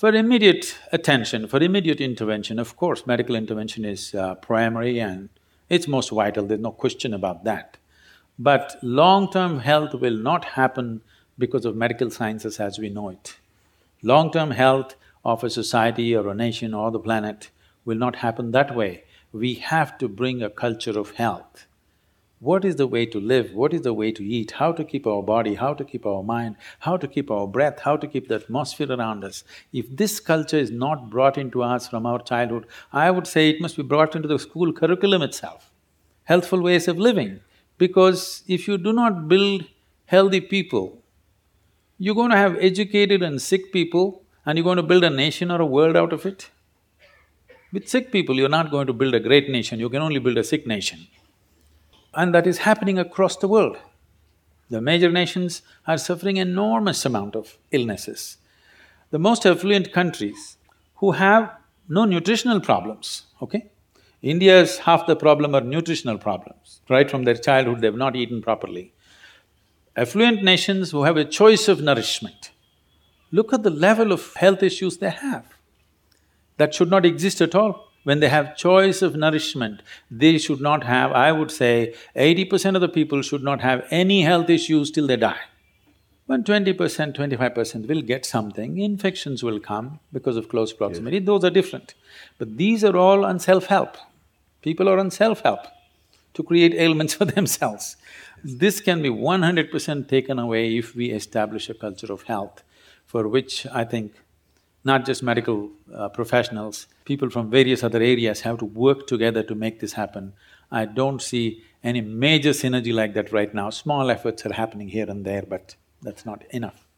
For immediate attention, for immediate intervention, of course, medical intervention is primary and it's most vital, there's no question about that. But long-term health will not happen because of medical sciences as we know it. Long-term health of a society or a nation or the planet will not happen that way. We have to bring a culture of health. What is the way to live, what is the way to eat, how to keep our body, how to keep our mind, how to keep our breath, how to keep the atmosphere around us. If this culture is not brought into us from our childhood, I would say it must be brought into the school curriculum itself. Healthful ways of living, because if you do not build healthy people, you're going to have educated and sick people and you're going to build a nation or a world out of it. With sick people, you're not going to build a great nation, you can only build a sick nation. And that is happening across the world. The major nations are suffering enormous amount of illnesses. The most affluent countries who have no nutritional problems, okay? India's half the problem are nutritional problems. Right from their childhood, they've not eaten properly. Affluent nations who have a choice of nourishment, look at the level of health issues they have. That should not exist at all. When they have choice of nourishment, they should not have, I would say, 80% of the people should not have any health issues till they die. When 20%, 25% will get something, infections will come because of close proximity, those are different. But these are all on self-help. People are on self-help to create ailments for themselves. This can be 100% taken away if we establish a culture of health, for which I think not just medical professionals, people from various other areas have to work together to make this happen. I don't see any major synergy like that right now. Small efforts are happening here and there, but that's not enough.